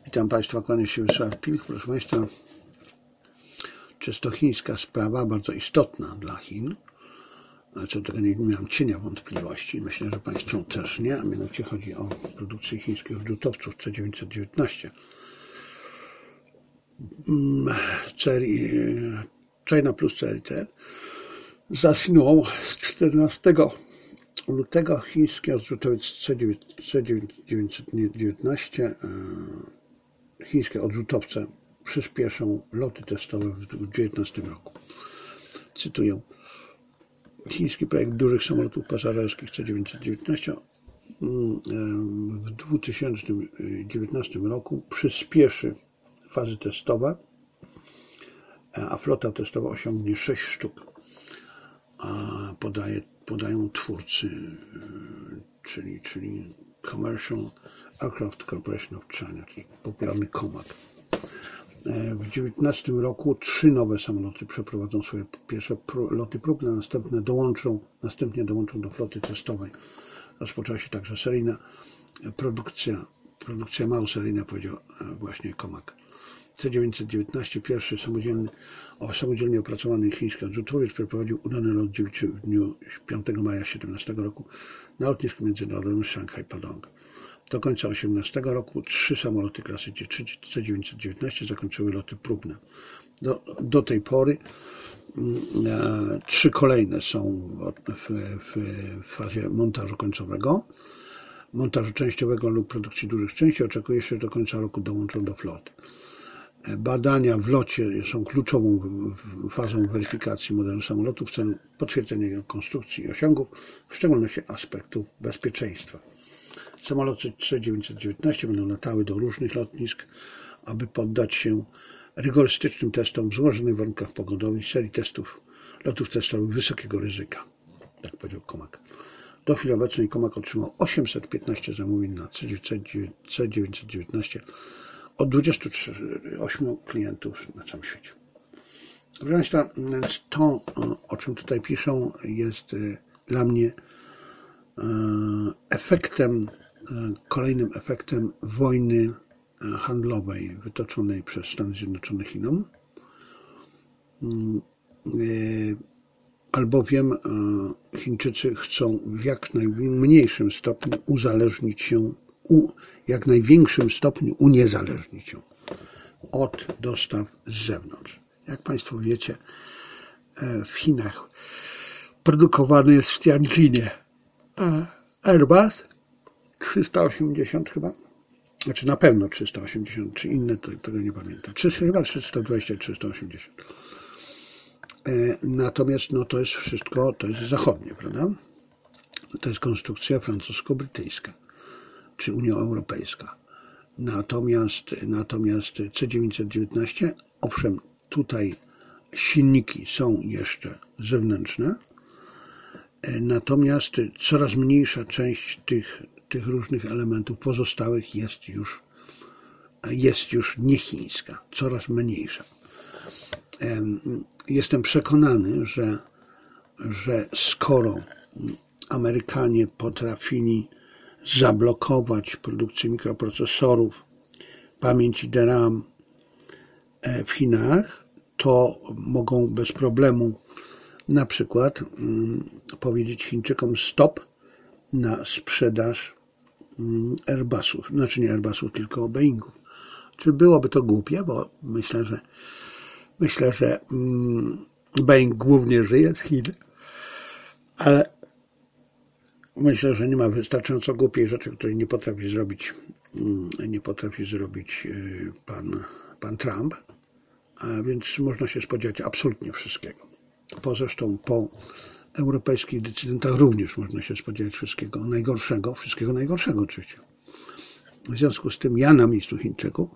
Witam Państwa, kłaniam się Wiesław Pilch. Proszę Państwa, czysto chińska sprawa, bardzo istotna dla Chin. Co do tego nie miałem cienia wątpliwości. Myślę, że Państwo też nie. A mianowicie chodzi o produkcję chińskich odrzutowców C-919. China Plus CRT zasinął z 14 lutego chiński odrzutowiec C-919. Chińskie odrzutowce przyspieszą loty testowe w 2019 roku. Cytuję. Chiński projekt dużych samolotów pasażerskich C-919 w 2019 roku przyspieszy fazy testowe, a flota testowa osiągnie 6 sztuk. Podają twórcy, czyli Commercial Aircraft Corporation of China, czyli popularny COMAC. W 2019 roku 3 nowe samoloty przeprowadzą swoje pierwsze loty próbne, następnie dołączą do floty testowej. Rozpoczęła się także seryjna produkcja mało seryjna, powiedział właśnie COMAC. C-919, pierwszy samodzielnie opracowany chiński odrzutowiec, przeprowadził udany lot w dniu 5 maja 2017 roku na lotnisku międzynarodowym Szanghaj-Pudong. Do końca 2018 roku 3 samoloty klasy C-919 zakończyły loty próbne. Do tej pory 3 kolejne są w fazie montażu końcowego, montażu częściowego lub produkcji dużych części. Oczekuje się, że do końca roku dołączą do floty. Badania w locie są kluczową fazą weryfikacji modelu samolotu w celu potwierdzenia jego konstrukcji i osiągów, w szczególności aspektów bezpieczeństwa. Samoloty C-919 będą latały do różnych lotnisk, aby poddać się rygorystycznym testom w złożonych warunkach pogodowych, serii lotów testowych wysokiego ryzyka, tak powiedział COMAC. Do chwili obecnej COMAC otrzymał 815 zamówień na C-919 od 28 klientów na całym świecie. Proszę Państwa, to, o czym tutaj piszą, jest dla mnie kolejnym efektem wojny handlowej wytoczonej przez Stany Zjednoczone Chinom, albowiem Chińczycy chcą w jak najmniejszym stopniu uniezależnić się od dostaw z zewnątrz. Jak Państwo wiecie, w Chinach produkowany jest w Tianjinie Airbus 380 chyba, znaczy na pewno 380, czy inne, tego nie pamiętam, chyba 320, 380. Natomiast to jest wszystko, to jest zachodnie, prawda? To jest konstrukcja francusko-brytyjska, czy Unia Europejska. Natomiast C-919, owszem, tutaj silniki są jeszcze zewnętrzne, natomiast coraz mniejsza część tych różnych elementów pozostałych jest już niechińska, coraz mniejsza. Jestem przekonany, że skoro Amerykanie potrafili zablokować produkcję mikroprocesorów, pamięci DRAM w Chinach, to mogą bez problemu na przykład powiedzieć Chińczykom stop na sprzedaż Airbusów, znaczy nie Airbusów, tylko Boeingów. Czy byłoby to głupie, bo myślę, że Boeing głównie żyje z Chin, ale myślę, że nie ma wystarczająco głupiej rzeczy, której nie potrafi zrobić pan Trump, a więc można się spodziewać absolutnie wszystkiego. Zresztą po europejskich decydentach również można się spodziewać wszystkiego najgorszego oczywiście. W związku z tym ja na miejscu Chińczyków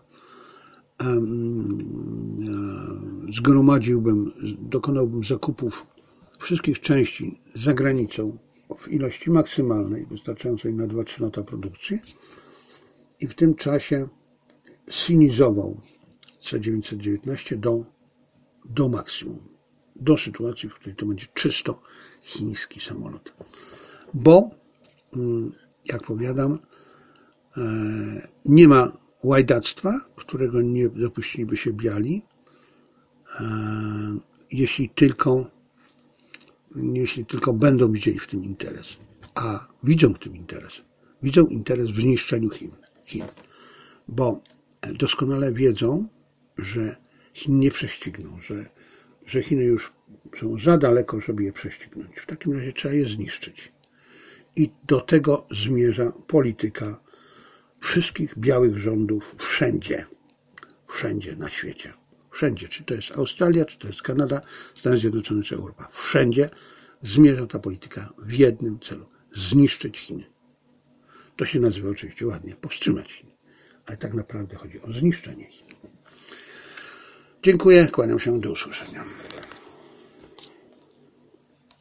dokonałbym zakupów wszystkich części za granicą w ilości maksymalnej, wystarczającej na 2-3 lata produkcji, i w tym czasie synizował C-919 do maksimum, do sytuacji, w której to będzie czysto chiński samolot. Bo, jak powiadam, nie ma łajdactwa, którego nie dopuściliby się biali, jeśli tylko będą widzieli w tym interes. A widzą w tym interes. Widzą interes w zniszczeniu Chin. Bo doskonale wiedzą, że Chin nie prześcigną, że Chiny już są za daleko, żeby je prześcignąć. W takim razie trzeba je zniszczyć. I do tego zmierza polityka wszystkich białych rządów wszędzie na świecie. Wszędzie, czy to jest Australia, czy to jest Kanada, Stany Zjednoczone, czy Europa. Wszędzie zmierza ta polityka w jednym celu. Zniszczyć Chiny. To się nazywa oczywiście ładnie, powstrzymać Chiny. Ale tak naprawdę chodzi o zniszczenie Chin. Dziękuję, kłaniam się, do usłyszenia.